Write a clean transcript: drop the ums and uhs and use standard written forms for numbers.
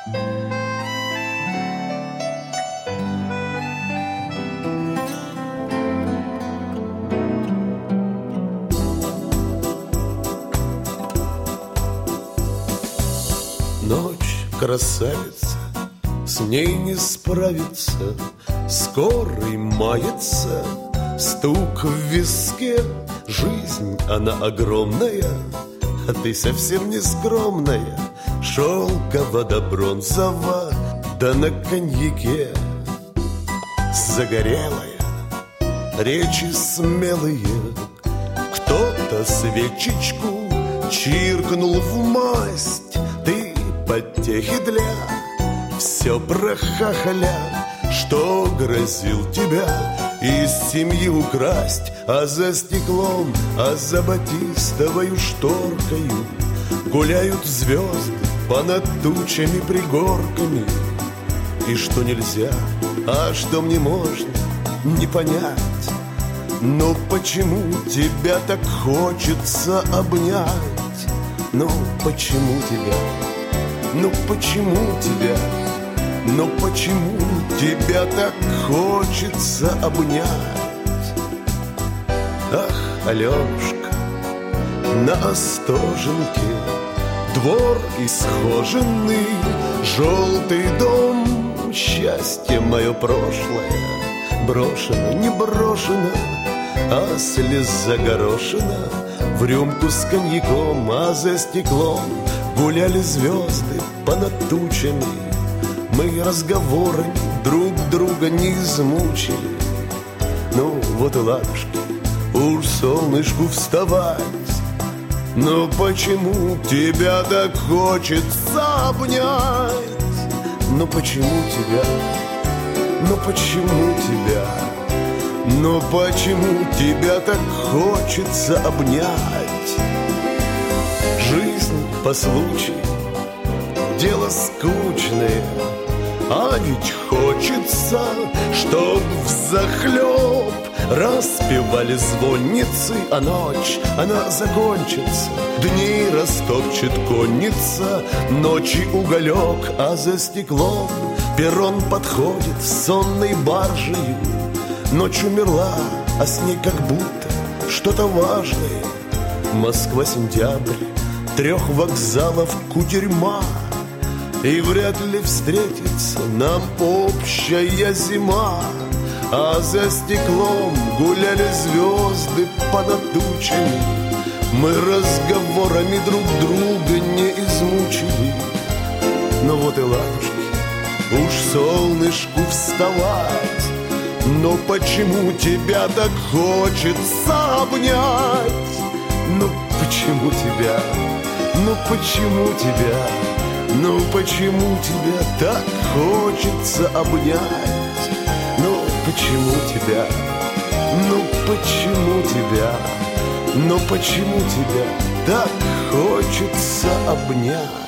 Ночь красавица, с ней не справиться, скорый мается, стук в виске. Жизнь, она огромная, а ты совсем не скромная. Шелково да бронзово, да на коньяке. Загорелая, речи смелые, кто-то свечечку чиркнул в масть. Ты потехи для, все прохахаля, что грозил тебя из семьи украсть. А за стеклом, а за батистовою шторкою гуляют звезды понад тучами пригорками. И что нельзя, а что мне можно, не понять. Но почему тебя так хочется обнять? Ну почему тебя? Ну почему тебя? Но почему тебя так хочется обнять? Ах, Аленушка, на Остоженке двор исхоженный, желтый дом, счастье мое прошлое, брошено, не брошено, а слеза горошина в рюмку с коньяком. А за стеклом гуляли звезды понад тучами. Мы разговорами друг друга не измучили. Ну вот и ладушки, уж солнышку вставать. Но почему тебя так хочется обнять? Ну почему тебя? Ну почему тебя? Но почему тебя так хочется обнять? Жизнь по случаю, дело скучное, а ведь хочется, чтоб взахлеб распевали звонницы. А ночь, она закончится, дни растопчет конница, ночи уголек, а за стеклом перрон подходит сонной баржею. Ночь умерла, а с ней как будто что-то важное. Москва, сентябрь, 3 вокзалов кутерьма. И вряд ли встретится нам общая зима. А за стеклом гуляли звезды понад тучами. Мы разговорами друг друга не измучили. Но вот и ладушки, уж солнышку вставать. Но почему тебя так хочется обнять? Ну почему тебя? Ну почему тебя? Ну почему тебя так хочется обнять? Ну почему тебя? Ну почему тебя? Ну почему тебя так хочется обнять?